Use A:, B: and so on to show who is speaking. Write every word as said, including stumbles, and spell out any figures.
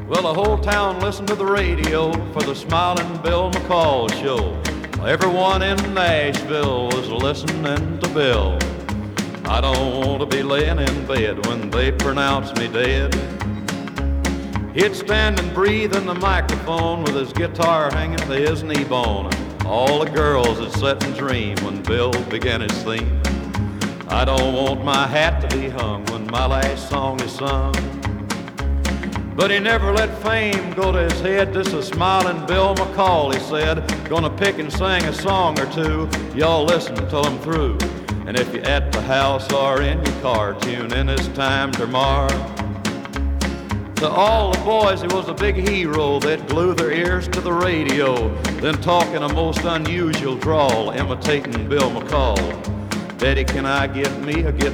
A: Well, the whole town listened to the radio for the Smiling Bill McCall show. Everyone in Nashville was listening to Bill. I don't want to be laying in bed when they pronounce me dead. He'd stand and breathe in the microphone with his guitar hanging to his knee bone. All the girls would sit and dream when Bill began his theme. I don't want my hat to be hung when my last song is sung. But he never let fame go to his head. This is Smiling Bill McCall, he said. Gonna pick and sing a song or two. Y'all listen till I'm through. And if you're at the house or in your car, tune in this time tomorrow. To all the boys, he was a big hero. They'd glue their ears to the radio, then talk in a most unusual drawl, imitating Bill McCall. Daddy, can I get me a guitar?